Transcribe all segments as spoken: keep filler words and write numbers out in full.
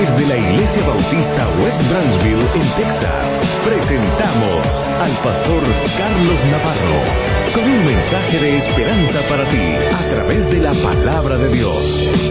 Desde la Iglesia Bautista West Branchville, en Texas, presentamos al pastor Carlos Navarro con un mensaje de esperanza para ti a través de la palabra de Dios.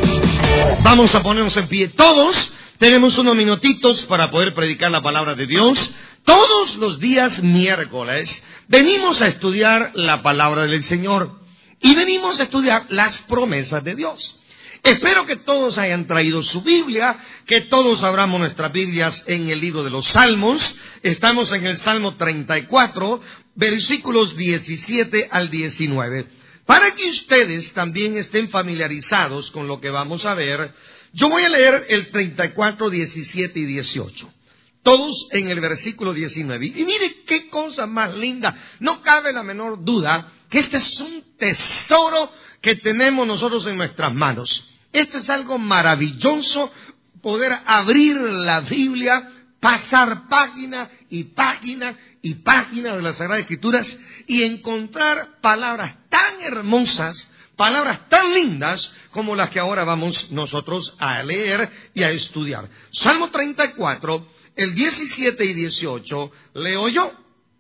Vamos a ponernos en pie todos. Tenemos unos minutitos para poder predicar la palabra de Dios. Todos los días miércoles venimos a estudiar la palabra del Señor y venimos a estudiar las promesas de Dios. Espero que todos hayan traído su Biblia, que todos abramos nuestras Biblias en el libro de los Salmos. Estamos en el Salmo treinta y cuatro, versículos diecisiete al diecinueve. Para que ustedes también estén familiarizados con lo que vamos a ver, yo voy a leer el treinta y cuatro, diecisiete y dieciocho. Todos en el versículo diecinueve. Y mire qué cosa más linda. No cabe la menor duda que este es un tesoro que tenemos nosotros en nuestras manos. Esto es algo maravilloso, poder abrir la Biblia, pasar página y página y página de las Sagradas Escrituras y encontrar palabras tan hermosas, palabras tan lindas como las que ahora vamos nosotros a leer y a estudiar. Salmo treinta y cuatro, el diecisiete y dieciocho, leo yo.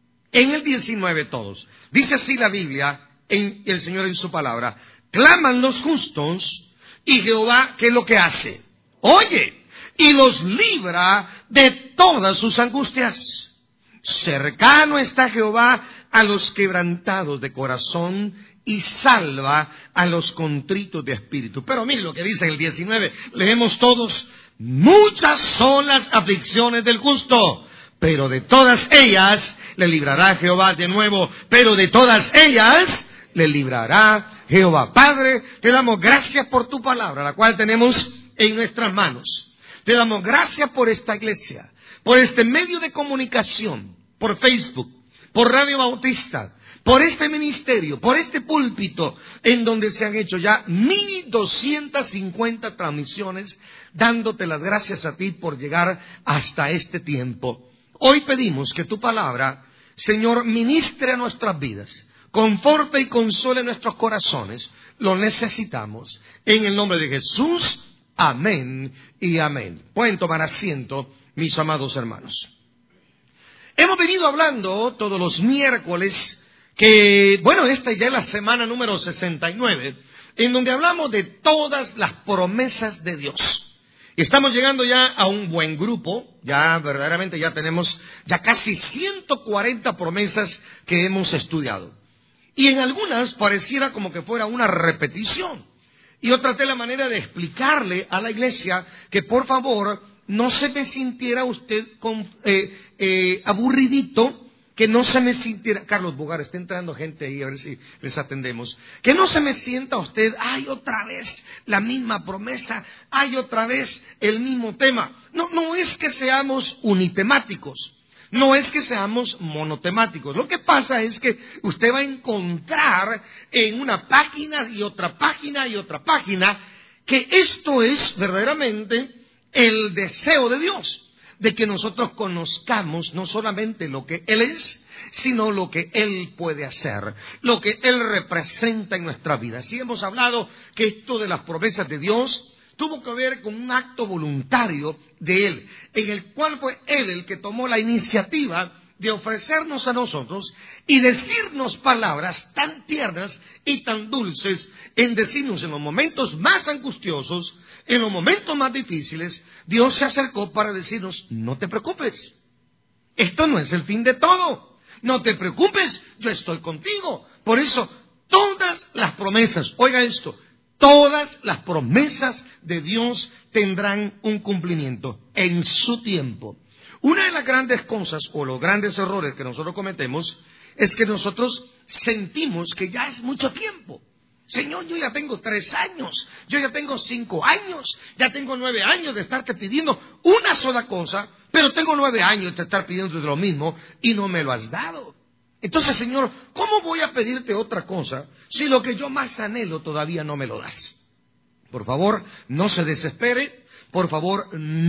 En el diecinueve todos. Dice así la Biblia, en el Señor en su palabra: claman los justos, y Jehová, ¿qué es lo que hace? Oye, y los libra de todas sus angustias. Cercano está Jehová a los quebrantados de corazón, y salva a los contritos de espíritu. Pero mire lo que dice el diecinueve, leemos todos: muchas son las aflicciones del justo, pero de todas ellas le librará Jehová. De nuevo, pero de todas ellas le librará Jehová. Padre, te damos gracias por tu palabra, la cual tenemos en nuestras manos. Te damos gracias por esta iglesia, por este medio de comunicación, por Facebook, por Radio Bautista, por este ministerio, por este púlpito, en donde se han hecho ya mil doscientas cincuenta transmisiones, dándote las gracias a ti por llegar hasta este tiempo. Hoy pedimos que tu palabra, Señor, ministre a nuestras vidas, conforte y console nuestros corazones. Lo necesitamos. En el nombre de Jesús, amén y amén. Pueden tomar asiento, mis amados hermanos. Hemos venido hablando todos los miércoles que, bueno, esta ya es la semana número sesenta y nueve, en donde hablamos de todas las promesas de Dios. Estamos llegando ya a un buen grupo, ya verdaderamente ya tenemos ya casi ciento cuarenta promesas que hemos estudiado. Y en algunas pareciera como que fuera una repetición. Y yo traté la manera de explicarle a la iglesia que por favor no se me sintiera usted con, eh, eh, aburridito, que no se me sintiera... Carlos Bogar, está entrando gente ahí, a ver si les atendemos. Que no se me sienta usted, ay, otra vez la misma promesa, ay, otra vez el mismo tema. No, no es que seamos unitemáticos, no es que seamos monotemáticos. Lo que pasa es que usted va a encontrar en una página y otra página y otra página que esto es verdaderamente el deseo de Dios, de que nosotros conozcamos no solamente lo que Él es, sino lo que Él puede hacer, lo que Él representa en nuestra vida. Así hemos hablado que esto de las promesas de Dios tuvo que ver con un acto voluntario de Él, en el cual fue Él el que tomó la iniciativa de ofrecernos a nosotros y decirnos palabras tan tiernas y tan dulces, en decirnos en los momentos más angustiosos, en los momentos más difíciles. Dios se acercó para decirnos: no te preocupes, esto no es el fin de todo, no te preocupes, yo estoy contigo. Por eso todas las promesas, oiga esto, todas las promesas de Dios tendrán un cumplimiento en su tiempo. Una de las grandes cosas o los grandes errores que nosotros cometemos es que nosotros sentimos que ya es mucho tiempo. Señor, yo ya tengo tres años, yo ya tengo cinco años, ya tengo nueve años de estarte pidiendo una sola cosa, pero tengo nueve años de estar pidiendo lo mismo y no me lo has dado. Entonces, Señor, ¿cómo voy a pedirte otra cosa si lo que yo más anhelo todavía no me lo das? Por favor, no se desespere. Por favor,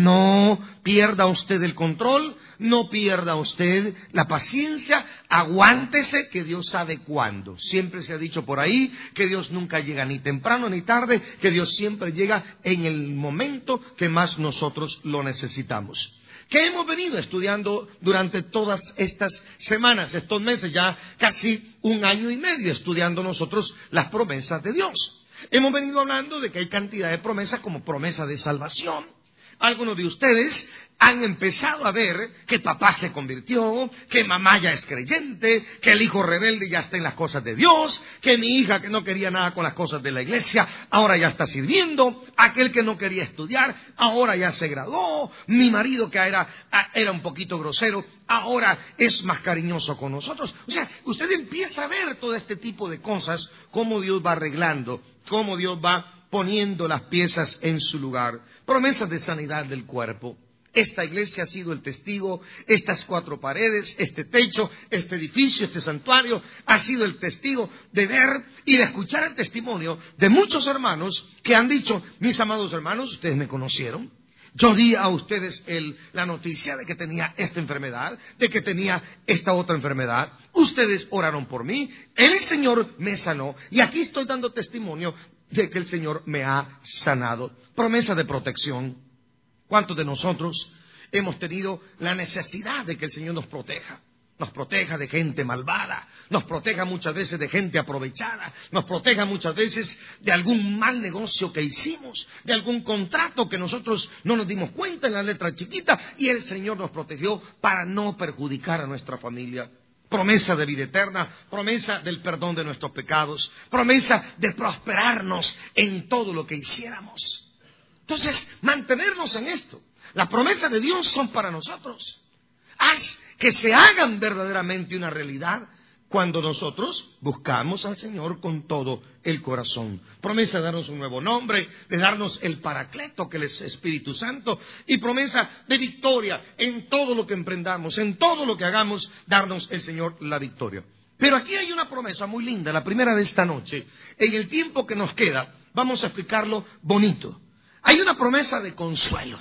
no pierda usted el control, no pierda usted la paciencia, aguántese que Dios sabe cuándo. Siempre se ha dicho por ahí que Dios nunca llega ni temprano ni tarde, que Dios siempre llega en el momento que más nosotros lo necesitamos. ¿Qué hemos venido estudiando durante todas estas semanas, estos meses, ya casi un año y medio estudiando nosotros las promesas de Dios? Hemos venido hablando de que hay cantidad de promesas como promesa de salvación. Algunos de ustedes han empezado a ver que papá se convirtió, que mamá ya es creyente, que el hijo rebelde ya está en las cosas de Dios, que mi hija que no quería nada con las cosas de la iglesia, ahora ya está sirviendo, aquel que no quería estudiar, ahora ya se graduó, mi marido que era, era un poquito grosero, ahora es más cariñoso con nosotros. O sea, usted empieza a ver todo este tipo de cosas, cómo Dios va arreglando, cómo Dios va poniendo las piezas en su lugar. Promesas de sanidad del cuerpo. Esta iglesia ha sido el testigo, estas cuatro paredes, este techo, este edificio, este santuario, ha sido el testigo de ver y de escuchar el testimonio de muchos hermanos que han dicho, mis amados hermanos, ustedes me conocieron. Yo di a ustedes el, la noticia de que tenía esta enfermedad, de que tenía esta otra enfermedad. Ustedes oraron por mí, el Señor me sanó y aquí estoy dando testimonio de que el Señor me ha sanado. Promesa de protección. ¿Cuántos de nosotros hemos tenido la necesidad de que el Señor nos proteja? Nos proteja de gente malvada, nos proteja muchas veces de gente aprovechada, nos proteja muchas veces de algún mal negocio que hicimos, de algún contrato que nosotros no nos dimos cuenta en la letra chiquita y el Señor nos protegió para no perjudicar a nuestra familia. Promesa de vida eterna, promesa del perdón de nuestros pecados, promesa de prosperarnos en todo lo que hiciéramos. Entonces, mantenernos en esto. Las promesas de Dios son para nosotros. Haz que se hagan verdaderamente una realidad cuando nosotros buscamos al Señor con todo el corazón. Promesa de darnos un nuevo nombre, de darnos el Paracleto, que es Espíritu Santo, y promesa de victoria en todo lo que emprendamos, en todo lo que hagamos, darnos el Señor la victoria. Pero aquí hay una promesa muy linda, la primera de esta noche. En el tiempo que nos queda, vamos a explicarlo bonito. Hay una promesa de consuelo.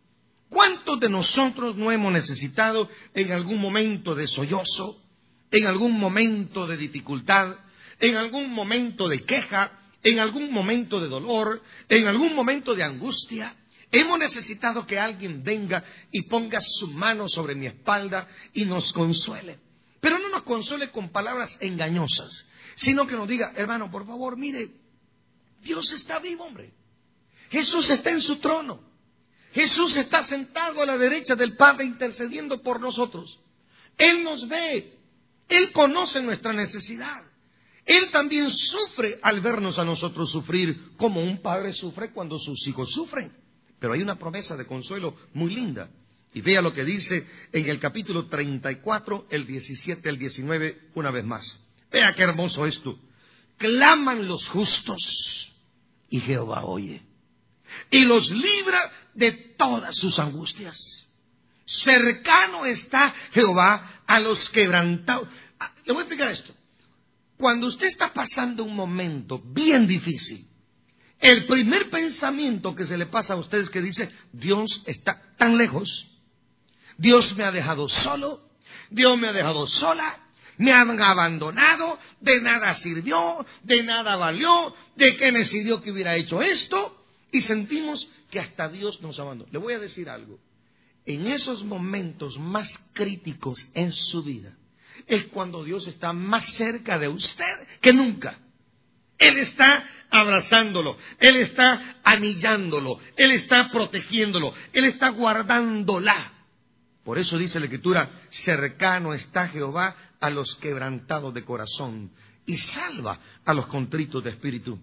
¿Cuántos de nosotros no hemos necesitado en algún momento de sollozo, en algún momento de dificultad, en algún momento de queja, en algún momento de dolor, en algún momento de angustia? Hemos necesitado que alguien venga y ponga su mano sobre mi espalda y nos consuele. Pero no nos consuele con palabras engañosas, sino que nos diga, hermano, por favor, mire, Dios está vivo, hombre. Jesús está en su trono. Jesús está sentado a la derecha del Padre intercediendo por nosotros. Él nos ve. Él conoce nuestra necesidad. Él también sufre al vernos a nosotros sufrir, como un padre sufre cuando sus hijos sufren. Pero hay una promesa de consuelo muy linda. Y vea lo que dice en el capítulo treinta y cuatro, el diecisiete, el diecinueve, una vez más. Vea qué hermoso esto. Claman los justos y Jehová oye y los libra de todas sus angustias. Cercano está Jehová a los quebrantados. Le voy a explicar esto. Cuando usted está pasando un momento bien difícil, el primer pensamiento que se le pasa a usted es que dice, Dios está tan lejos, Dios me ha dejado solo, Dios me ha dejado sola, me han abandonado, de nada sirvió, de nada valió, de qué me sirvió que hubiera hecho esto. Y sentimos que hasta Dios nos abandonó. Le voy a decir algo. En esos momentos más críticos en su vida, es cuando Dios está más cerca de usted que nunca. Él está abrazándolo, Él está anillándolo, Él está protegiéndolo, Él está guardándola. Por eso dice la Escritura, cercano está Jehová a los quebrantados de corazón y salva a los contritos de espíritu.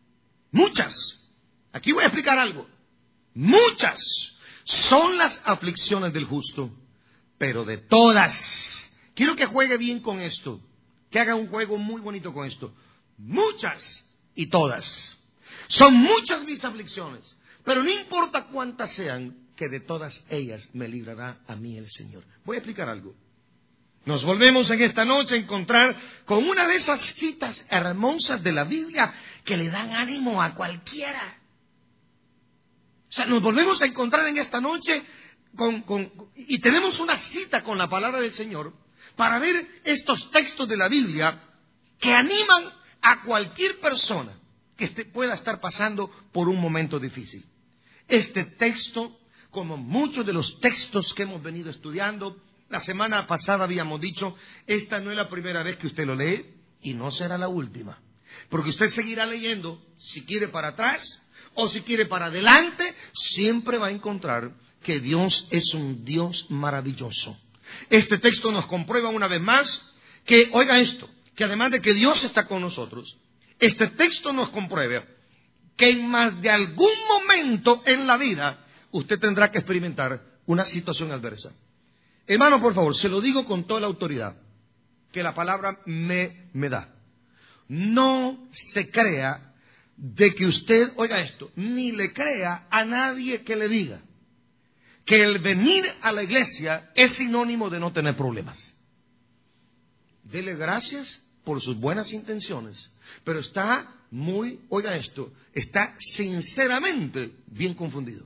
Muchas. Aquí voy a explicar algo. Muchas son las aflicciones del justo, pero de todas, quiero que juegue bien con esto, que haga un juego muy bonito con esto. Muchas y todas. Son muchas mis aflicciones, pero no importa cuántas sean, que de todas ellas me librará a mí el Señor. Voy a explicar algo. Nos volvemos en esta noche a encontrar con una de esas citas hermosas de la Biblia que le dan ánimo a cualquiera. sea, nos volvemos a encontrar en esta noche con, con, y tenemos una cita con la palabra del Señor para ver estos textos de la Biblia que animan a cualquier persona que esté, pueda estar pasando por un momento difícil. Este texto, como muchos de los textos que hemos venido estudiando, la semana pasada habíamos dicho, esta no es la primera vez que usted lo lee y no será la última. Porque usted seguirá leyendo, si quiere para atrás o si quiere para adelante, siempre va a encontrar que Dios es un Dios maravilloso. Este texto nos comprueba una vez más que, oiga esto, que además de que Dios está con nosotros, este texto nos comprueba que en más de algún momento en la vida usted tendrá que experimentar una situación adversa. Hermano, por favor, se lo digo con toda la autoridad que la palabra me, me da. No se crea de que usted, oiga esto, ni le crea a nadie que le diga que el venir a la iglesia es sinónimo de no tener problemas. Dele gracias por sus buenas intenciones, pero está muy, oiga esto, está sinceramente bien confundido.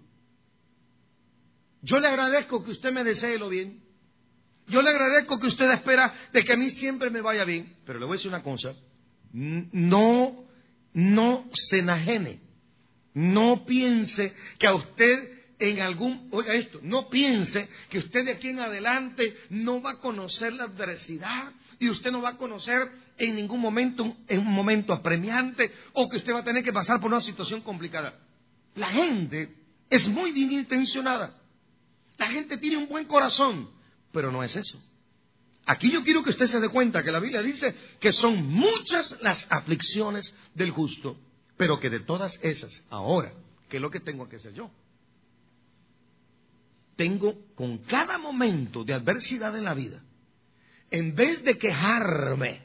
Yo le agradezco que usted me desee lo bien. Yo le agradezco que usted espera de que a mí siempre me vaya bien. Pero le voy a decir una cosa. No, no se enajene. No piense que a usted en algún... Oiga esto. No piense que usted de aquí en adelante no va a conocer la adversidad. Y usted no va a conocer en ningún momento, en un momento apremiante. O que usted va a tener que pasar por una situación complicada. La gente es muy bien intencionada. La gente tiene un buen corazón, pero no es eso. Aquí yo quiero que usted se dé cuenta que la Biblia dice que son muchas las aflicciones del justo, pero que de todas esas, ahora, ¿qué es lo que tengo que hacer yo? Tengo con cada momento de adversidad en la vida, en vez de quejarme,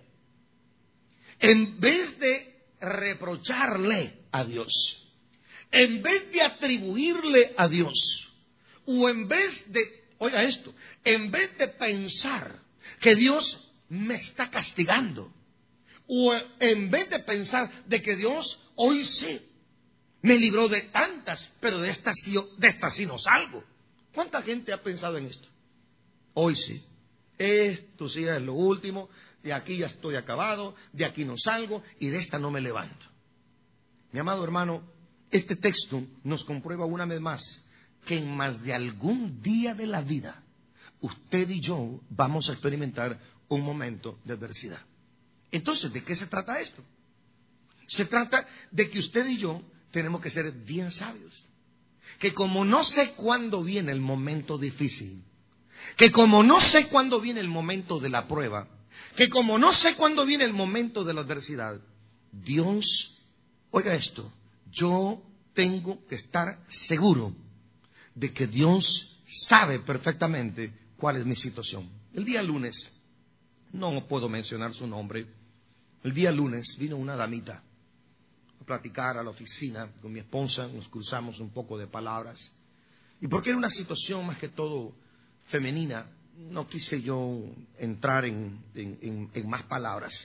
en vez de reprocharle a Dios, en vez de atribuirle a Dios, o en vez de, oiga esto, en vez de pensar que Dios me está castigando, o en vez de pensar de que Dios hoy sí me libró de tantas, pero de esta sí, de esta sí no salgo. ¿Cuánta gente ha pensado en esto? Hoy sí, esto sí es lo último, de aquí ya estoy acabado, de aquí no salgo y de esta no me levanto. Mi amado hermano, este texto nos comprueba una vez más que en más de algún día de la vida, usted y yo vamos a experimentar un momento de adversidad. Entonces, ¿de qué se trata esto? Se trata de que usted y yo tenemos que ser bien sabios. Que como no sé cuándo viene el momento difícil, que como no sé cuándo viene el momento de la prueba, que como no sé cuándo viene el momento de la adversidad, Dios, oiga esto, yo tengo que estar seguro de que Dios sabe perfectamente cuál es mi situación. El día lunes, no puedo mencionar su nombre, el día lunes vino una damita a platicar a la oficina con mi esposa, nos cruzamos un poco de palabras, y porque era una situación más que todo femenina, no quise yo entrar en, en, en, en más palabras.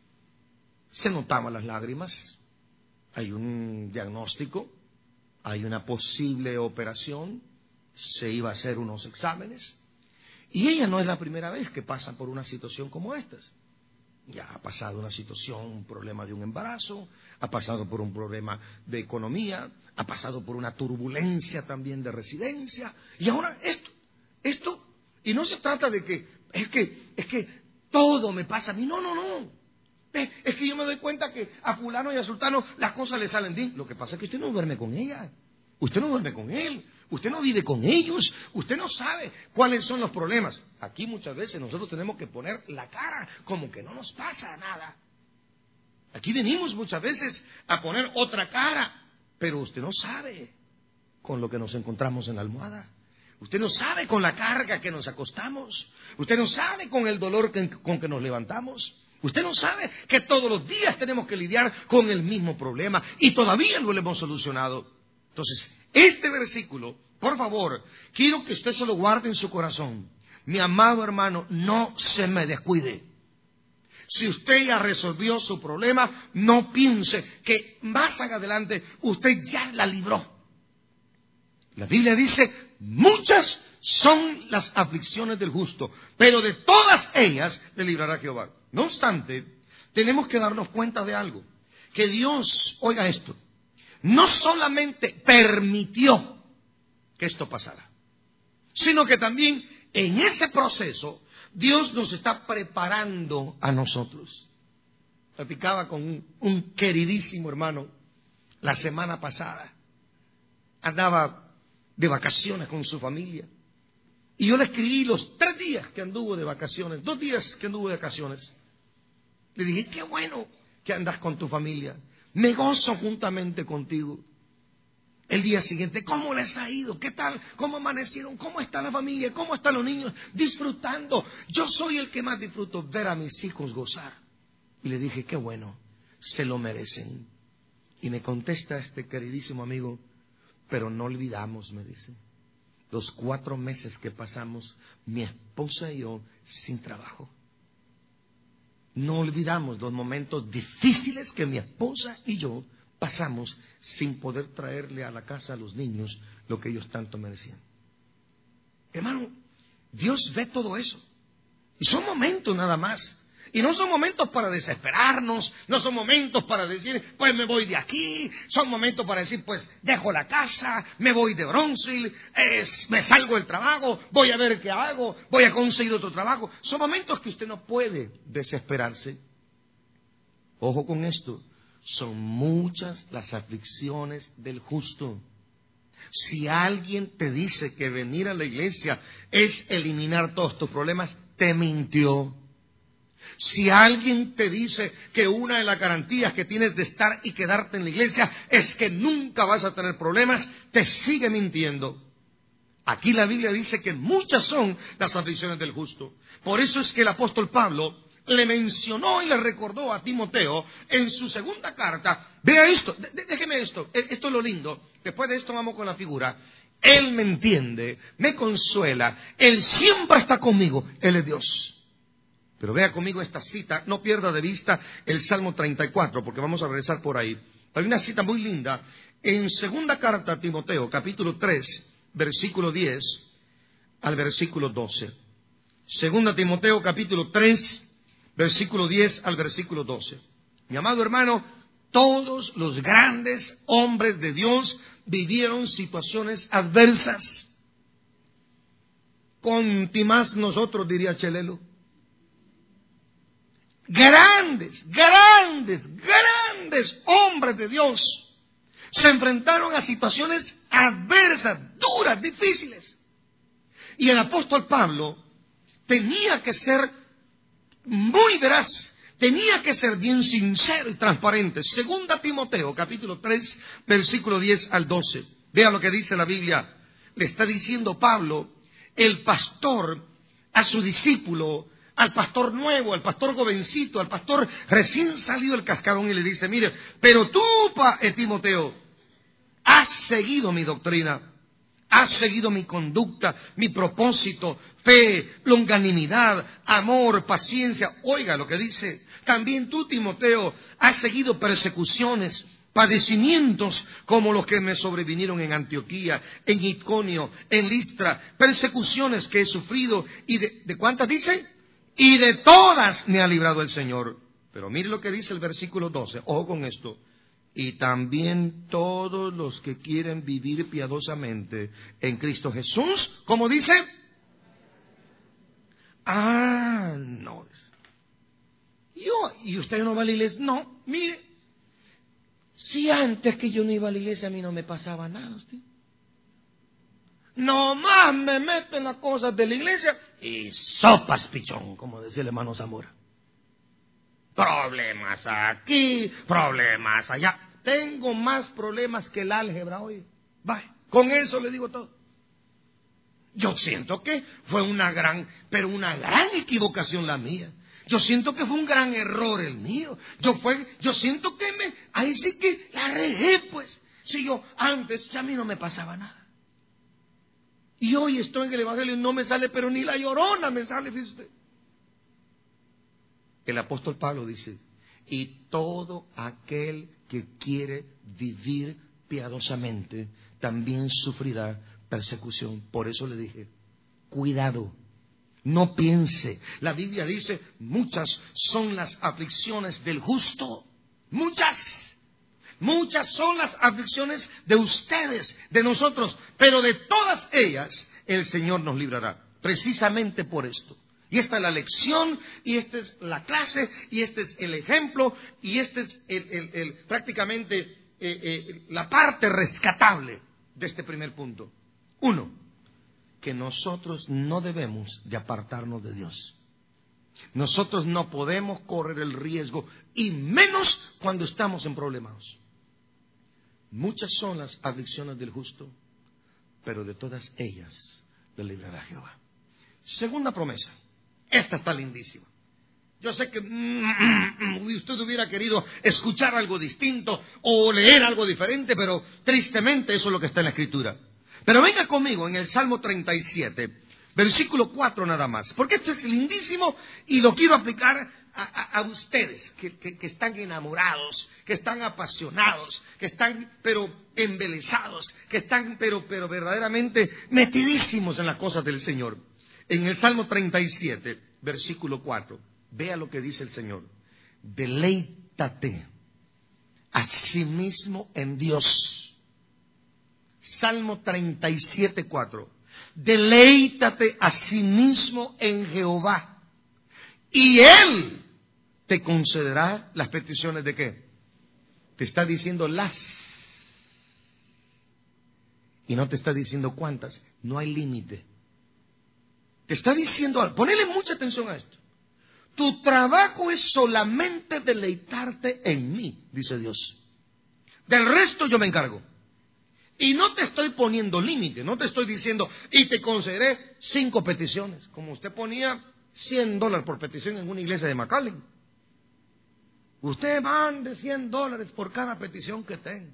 Se notaban las lágrimas, hay un diagnóstico, hay una posible operación, se iba a hacer unos exámenes, y ella no es la primera vez que pasa por una situación como esta. Ya ha pasado una situación, un problema de un embarazo, ha pasado por un problema de economía, ha pasado por una turbulencia también de residencia, y ahora esto, esto, y no se trata de que, es que, es que todo me pasa a mí, no, no, no. Es, es que yo me doy cuenta que a fulano y a sultano las cosas le salen bien. Lo que pasa es que usted no duerme con ella, usted no duerme con él, usted no vive con ellos, usted no sabe cuáles son los problemas. Aquí muchas veces nosotros tenemos que poner la cara como que no nos pasa nada. Aquí venimos muchas veces a poner otra cara, pero usted no sabe con lo que nos encontramos en la almohada. Usted no sabe con la carga que nos acostamos. Usted no sabe con el dolor que, con que nos levantamos. Usted no sabe que todos los días tenemos que lidiar con el mismo problema y todavía no lo hemos solucionado. Entonces, este versículo, por favor, quiero que usted se lo guarde en su corazón. Mi amado hermano, no se me descuide. Si usted ya resolvió su problema, no piense que más adelante usted ya la libró. La Biblia dice, muchas son las aflicciones del justo, pero de todas ellas le librará Jehová. No obstante, tenemos que darnos cuenta de algo, que Dios, oiga esto, no solamente permitió que esto pasara, sino que también en ese proceso Dios nos está preparando a nosotros. Platicaba con un, un queridísimo hermano la semana pasada. Andaba de vacaciones con su familia. Y yo le escribí los tres días que anduvo de vacaciones, dos días que anduvo de vacaciones. Le dije, qué bueno que andas con tu familia. Me gozo juntamente contigo. El día siguiente, ¿cómo les ha ido? ¿Qué tal? ¿Cómo amanecieron? ¿Cómo está la familia? ¿Cómo están los niños? Disfrutando. Yo soy el que más disfruto, ver a mis hijos gozar. Y le dije, qué bueno, se lo merecen. Y me contesta este queridísimo amigo, pero no olvidamos, me dice, los cuatro meses que pasamos, mi esposa y yo, sin trabajo. No olvidamos los momentos difíciles que mi esposa y yo pasamos sin poder traerle a la casa a los niños lo que ellos tanto merecían. Hermano, Dios ve todo eso. Y son momentos nada más. Y no son momentos para desesperarnos, no son momentos para decir, pues me voy de aquí, son momentos para decir, pues dejo la casa, me voy de Bronzeville, eh, me salgo del trabajo, voy a ver qué hago, voy a conseguir otro trabajo. Son momentos que usted no puede desesperarse. Ojo con esto, son muchas las aflicciones del justo. Si alguien te dice que venir a la iglesia es eliminar todos tus problemas, te mintió. Si alguien te dice que una de las garantías que tienes de estar y quedarte en la iglesia es que nunca vas a tener problemas, te sigue mintiendo. Aquí la Biblia dice que muchas son las aflicciones del justo. Por eso es que el apóstol Pablo le mencionó y le recordó a Timoteo en su segunda carta. Vea esto, déjeme esto, esto es lo lindo. Después de esto vamos con la figura. Él me entiende, me consuela, Él siempre está conmigo, Él es Dios. Pero vea conmigo esta cita, no pierda de vista el Salmo treinta y cuatro, porque vamos a regresar por ahí. Hay una cita muy linda en segunda carta a Timoteo, capítulo tres, versículo diez al versículo doce. Segunda Timoteo, capítulo tres, versículo diez al versículo doce. Mi amado hermano, todos los grandes hombres de Dios vivieron situaciones adversas. Conti más nosotros, diría Chelelo. Grandes, grandes, grandes hombres de Dios se enfrentaron a situaciones adversas, duras, difíciles. Y el apóstol Pablo tenía que ser muy veraz, tenía que ser bien sincero y transparente. Segunda Timoteo, capítulo tres, versículo diez al doce. Vea lo que dice la Biblia. Le está diciendo Pablo, el pastor, a su discípulo, al pastor nuevo, al pastor jovencito, al pastor recién salido del cascarón, y le dice, mire, pero tú, pa, eh, Timoteo, has seguido mi doctrina, has seguido mi conducta, mi propósito, fe, longanimidad, amor, paciencia. Oiga lo que dice, también tú, Timoteo, has seguido persecuciones, padecimientos como los que me sobrevinieron en Antioquía, en Iconio, en Listra, persecuciones que he sufrido, y de, ¿de cuántas dice? Y de todas me ha librado el Señor. Pero mire lo que dice el versículo doce. Ojo con esto. Y también todos los que quieren vivir piadosamente en Cristo Jesús, ¿cómo dice? Ah, no. Yo, ¿y usted no va a la iglesia? No, mire. Si antes que yo no iba a la iglesia a mí no me pasaba nada, usted. Nomás me meto en las cosas de la iglesia y sopas pichón, como decía el hermano Zamora. Problemas aquí, problemas allá. Tengo más problemas que el álgebra hoy. Vaya, con eso le digo todo. Yo siento que fue una gran, pero una gran equivocación la mía. Yo siento que fue un gran error el mío. Yo fue, yo siento que me, ahí sí que la regué, pues. Si yo antes, a mí no me pasaba nada. Y hoy estoy en el Evangelio y no me sale, pero ni la llorona me sale, fíjese usted. El apóstol Pablo dice, y todo aquel que quiere vivir piadosamente también sufrirá persecución. Por eso le dije, cuidado, no piense. La Biblia dice, muchas son las aflicciones del justo. Muchas. Muchas son las aflicciones de ustedes, de nosotros. Pero de todas ellas, el Señor nos librará. Precisamente por esto. Y esta es la lección, y esta es la clase, y este es el ejemplo, y esta es el, el, el, prácticamente eh, eh, la parte rescatable de este primer punto. Uno, que nosotros no debemos de apartarnos de Dios. Nosotros no podemos correr el riesgo, y menos cuando estamos en problemas. Muchas son las aflicciones del justo, pero de todas ellas le librará Jehová. Segunda promesa. Esta está lindísima. Yo sé que mm, usted hubiera querido escuchar algo distinto o leer algo diferente, pero tristemente eso es lo que está en la Escritura. Pero venga conmigo en el Salmo treinta y siete, versículo cuatro nada más, porque este es lindísimo y lo quiero aplicar a, a, a ustedes que, que, que están enamorados, que están apasionados, que están pero embelesados, que están pero, pero verdaderamente metidísimos en las cosas del Señor. En el Salmo treinta y siete, versículo cuatro, vea lo que dice el Señor. Deleítate a sí mismo en Dios. Salmo treinta y siete, cuatro. Deleítate a sí mismo en Jehová, y Él te concederá las peticiones de ¿qué? Te está diciendo las. Y no te está diciendo cuántas. No hay límite. Te está diciendo, ponele mucha atención a esto. Tu trabajo es solamente deleitarte en mí, dice Dios. Del resto yo me encargo. Y no te estoy poniendo límite, no te estoy diciendo, y te concederé cinco peticiones, como usted ponía cien dólares por petición en una iglesia de McAllen. Usted mande cien dólares por cada petición que tenga.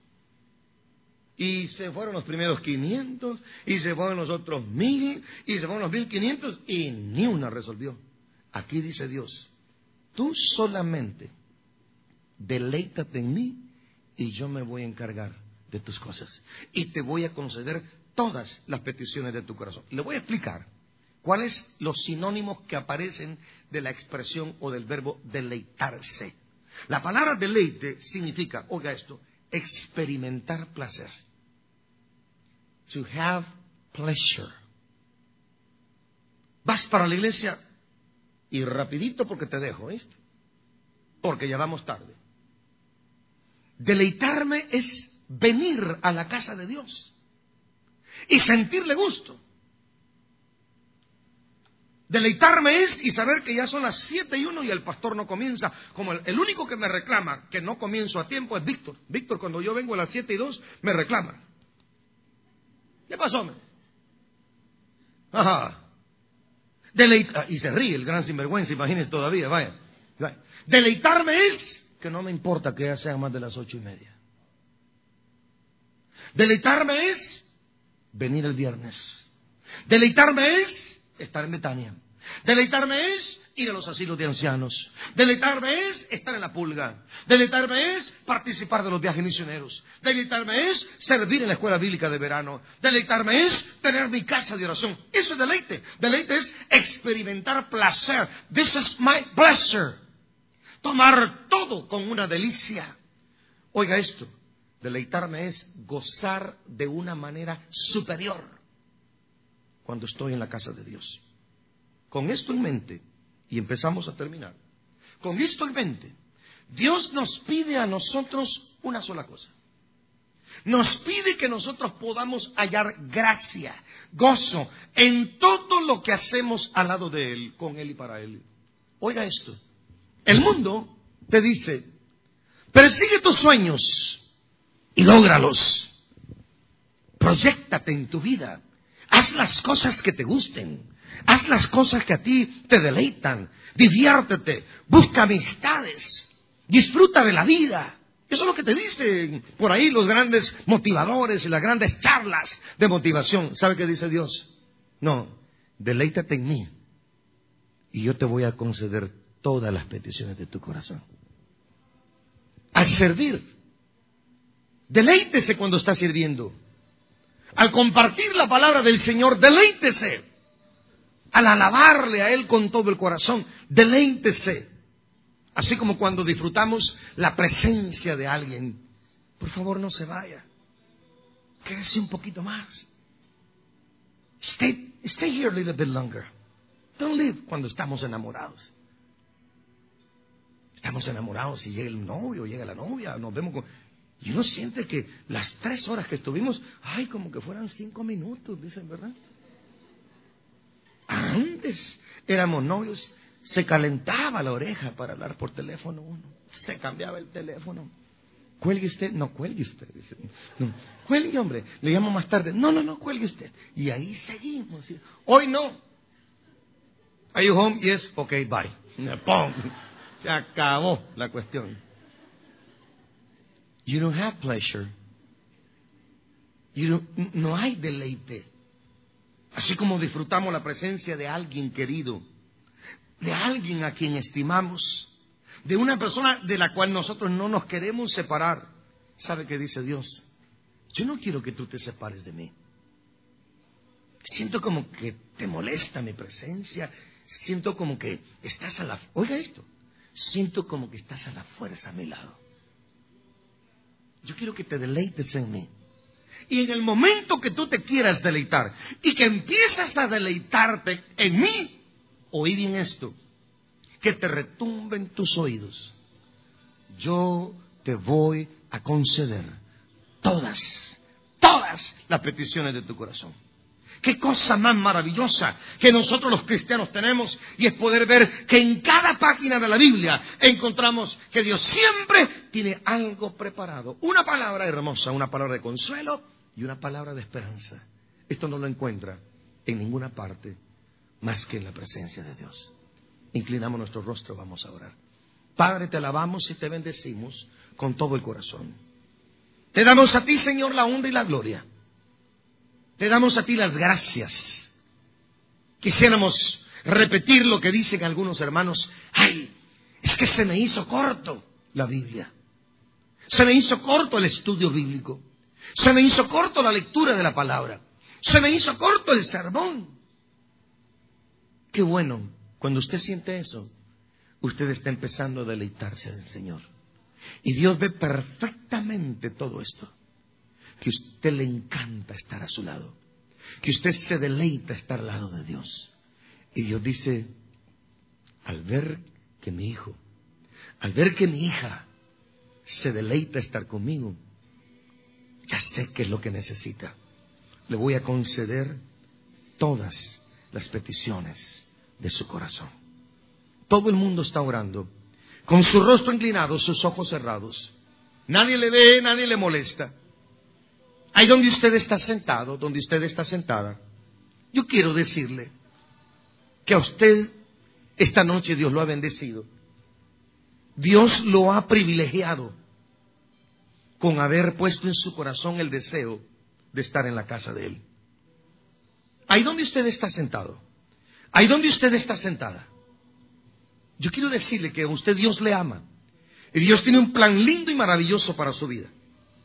Y se fueron los primeros quinientos, y se fueron los otros mil, y se fueron los mil quinientos, y ni una resolvió. Aquí dice Dios, tú solamente deleítate en mí, y yo me voy a encargar de tus cosas. Y te voy a conceder todas las peticiones de tu corazón. Le voy a explicar cuáles los sinónimos que aparecen de la expresión o del verbo deleitarse. La palabra deleite significa, oiga esto, experimentar placer. To have pleasure. Vas para la iglesia y rapidito porque te dejo, ¿viste? Porque ya vamos tarde. Deleitarme es venir a la casa de Dios y sentirle gusto. Deleitarme es y saber que ya son las siete y uno y el pastor no comienza. Como el, el único que me reclama que no comienzo a tiempo es Víctor. Víctor, cuando yo vengo a las siete y dos, me reclama. ¿Qué pasó, hombre? Ajá. Deleita, y se ríe el gran sinvergüenza, imagínense todavía, vaya. vaya. Deleitarme es que no me importa que ya sean más de las ocho y media. Deleitarme es venir el viernes. Deleitarme es estar en Betania. Deleitarme es ir a los asilos de ancianos. Deleitarme es estar en la pulga. Deleitarme es participar de los viajes misioneros. Deleitarme es servir en la escuela bíblica de verano. Deleitarme es tener mi casa de oración. Eso es deleite. Deleite es experimentar placer. This is my pleasure. Tomar todo con una delicia. Oiga esto. Deleitarme es gozar de una manera superior cuando estoy en la casa de Dios. Con esto en mente, y empezamos a terminar, con esto en mente, Dios nos pide a nosotros una sola cosa. Nos pide que nosotros podamos hallar gracia, gozo, en todo lo que hacemos al lado de Él, con Él y para Él. Oiga esto, el mundo te dice, persigue tus sueños y lógralos. Proyéctate en tu vida. Haz las cosas que te gusten. Haz las cosas que a ti te deleitan. Diviértete. Busca amistades. Disfruta de la vida. Eso es lo que te dicen por ahí los grandes motivadores y las grandes charlas de motivación. ¿Sabe qué dice Dios? No. Deleítate en mí. Y yo te voy a conceder todas las peticiones de tu corazón. Al servir. Deleítese cuando está sirviendo. Al compartir la palabra del Señor, deleítese. Al alabarle a Él con todo el corazón, deleítese. Así como cuando disfrutamos la presencia de alguien. Por favor, no se vaya. Quédese un poquito más. Stay, stay here a little bit longer. Don't leave cuando estamos enamorados. Estamos enamorados y llega el novio, llega la novia, nos vemos con... Y uno siente que las tres horas que estuvimos, ay, como que fueran cinco minutos, dicen, ¿verdad? Antes éramos novios, se calentaba la oreja para hablar por teléfono uno. Se cambiaba el teléfono. Cuelgue usted, no cuelgue usted. Dice, no, cuelgue, hombre, le llamo más tarde. No, no, no, cuelgue usted. Y ahí seguimos. Hoy no. Are you home? Yes, okay, bye. ¡Pum! Se acabó la cuestión. You don't have pleasure. You don't, no hay deleite. Así como disfrutamos la presencia de alguien querido, de alguien a quien estimamos, de una persona de la cual nosotros no nos queremos separar. ¿Sabe qué dice Dios? Yo no quiero que tú te separes de mí. Siento como que te molesta mi presencia. Siento como que estás a la... Oiga esto. Siento como que estás a la fuerza a mi lado. Yo quiero que te deleites en mí. Y en el momento que tú te quieras deleitar y que empiezas a deleitarte en mí, oí bien esto, que te retumben tus oídos. Yo te voy a conceder todas, todas las peticiones de tu corazón. Qué cosa más maravillosa que nosotros los cristianos tenemos, y es poder ver que en cada página de la Biblia encontramos que Dios siempre tiene algo preparado. Una palabra hermosa, una palabra de consuelo y una palabra de esperanza. Esto no lo encuentra en ninguna parte más que en la presencia de Dios. Inclinamos nuestro rostro, vamos a orar. Padre, te alabamos y te bendecimos con todo el corazón. Te damos a ti, Señor, la honra y la gloria. Te damos a ti las gracias. Quisiéramos repetir lo que dicen algunos hermanos. Ay, es que se me hizo corto la Biblia. Se me hizo corto el estudio bíblico. Se me hizo corto la lectura de la palabra. Se me hizo corto el sermón. Qué bueno, cuando usted siente eso, usted está empezando a deleitarse del Señor. Y Dios ve perfectamente todo esto. Que a usted le encanta estar a su lado. Que usted se deleita estar al lado de Dios. Y Dios dice, al ver que mi hijo, al ver que mi hija se deleita estar conmigo, ya sé qué es lo que necesita. Le voy a conceder todas las peticiones de su corazón. Todo el mundo está orando, con su rostro inclinado, sus ojos cerrados. Nadie le ve, nadie le molesta. Ahí donde usted está sentado, donde usted está sentada, yo quiero decirle que a usted esta noche Dios lo ha bendecido. Dios lo ha privilegiado con haber puesto en su corazón el deseo de estar en la casa de Él. Ahí donde usted está sentado, ahí donde usted está sentada, yo quiero decirle que a usted Dios le ama. Y Dios tiene un plan lindo y maravilloso para su vida.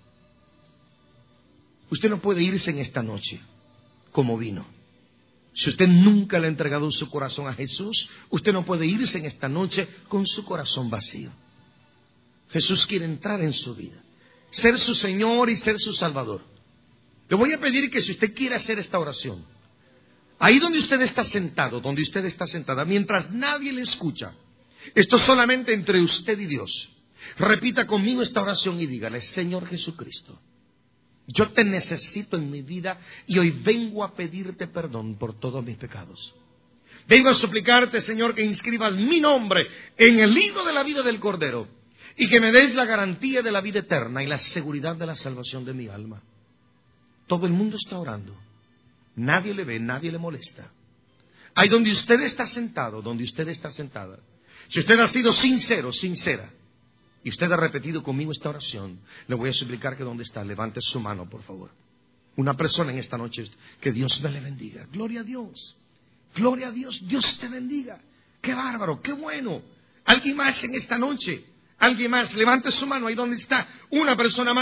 Usted no puede irse en esta noche como vino. Si usted nunca le ha entregado su corazón a Jesús, usted no puede irse en esta noche con su corazón vacío. Jesús quiere entrar en su vida, ser su Señor y ser su Salvador. Le voy a pedir que si usted quiere hacer esta oración, ahí donde usted está sentado, donde usted está sentada, mientras nadie le escucha, esto solamente entre usted y Dios, repita conmigo esta oración y dígale: Señor Jesucristo, yo te necesito en mi vida y hoy vengo a pedirte perdón por todos mis pecados. Vengo a suplicarte, Señor, que inscribas mi nombre en el libro de la vida del Cordero y que me des la garantía de la vida eterna y la seguridad de la salvación de mi alma. Todo el mundo está orando. Nadie le ve, nadie le molesta. Ahí donde usted está sentado, donde usted está sentada, si usted ha sido sincero, sincera, y usted ha repetido conmigo esta oración, le voy a suplicar que donde está, levante su mano, por favor. Una persona en esta noche, que Dios me le bendiga. Gloria a Dios. Gloria a Dios. Dios te bendiga. Qué bárbaro, qué bueno. Alguien más en esta noche. Alguien más, levante su mano ahí donde está. Una persona más.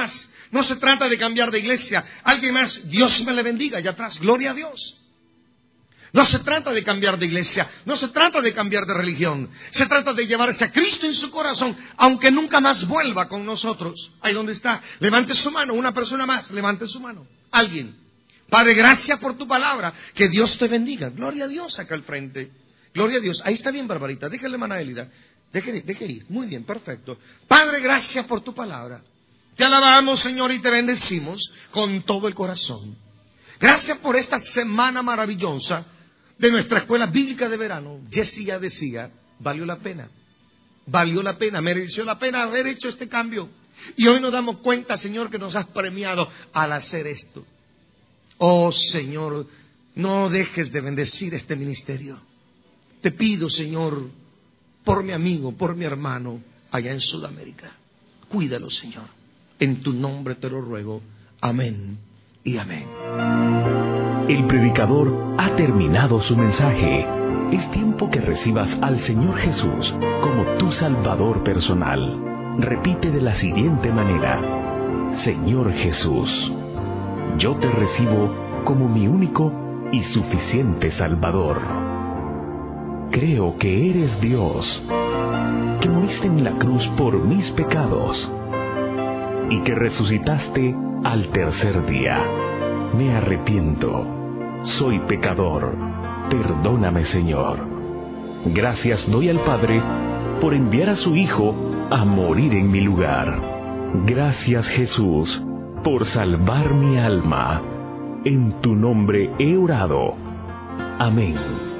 No se trata de cambiar de iglesia. Alguien más, Dios me le bendiga allá atrás. Gloria a Dios. No se trata de cambiar de iglesia, no se trata de cambiar de religión. Se trata de llevarse a Cristo en su corazón, aunque nunca más vuelva con nosotros. Ahí donde está, levante su mano, una persona más, levante su mano. Alguien. Padre, gracias por tu palabra, que Dios te bendiga. Gloria a Dios acá al frente. Gloria a Dios. Ahí está bien, Barbarita, déjale, hermana Elida. Deje, deje ir, muy bien, perfecto. Padre, gracias por tu palabra. Te alabamos, Señor, y te bendecimos con todo el corazón. Gracias por esta semana maravillosa de nuestra escuela bíblica de verano. Jessy ya decía, valió la pena, valió la pena, mereció la pena haber hecho este cambio. Y hoy nos damos cuenta, Señor, que nos has premiado al hacer esto. Oh, Señor, no dejes de bendecir este ministerio. Te pido, Señor, por mi amigo, por mi hermano, allá en Sudamérica. Cuídalo, Señor. En tu nombre te lo ruego. Amén y amén. El predicador ha terminado su mensaje. Es tiempo que recibas al Señor Jesús como tu Salvador personal. Repite de la siguiente manera: Señor Jesús, yo te recibo como mi único y suficiente Salvador. Creo que eres Dios, que moriste en la cruz por mis pecados y que resucitaste al tercer día. Me arrepiento. Soy pecador. Perdóname, Señor. Gracias doy al Padre por enviar a su Hijo a morir en mi lugar. Gracias, Jesús, por salvar mi alma. En tu nombre he orado. Amén.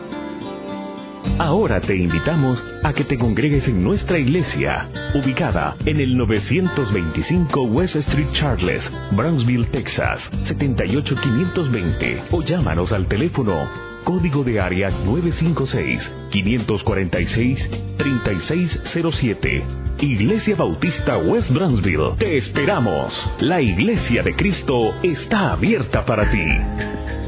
Ahora te invitamos a que te congregues en nuestra iglesia, ubicada en el novecientos veinticinco West Street Charles, Brownsville, Texas, setenta y ocho quinientos veinte, o llámanos al teléfono código de área nueve cinco seis, cinco cuatro seis, tres seis cero siete. Iglesia Bautista West Brownsville. Te esperamos. La Iglesia de Cristo está abierta para ti.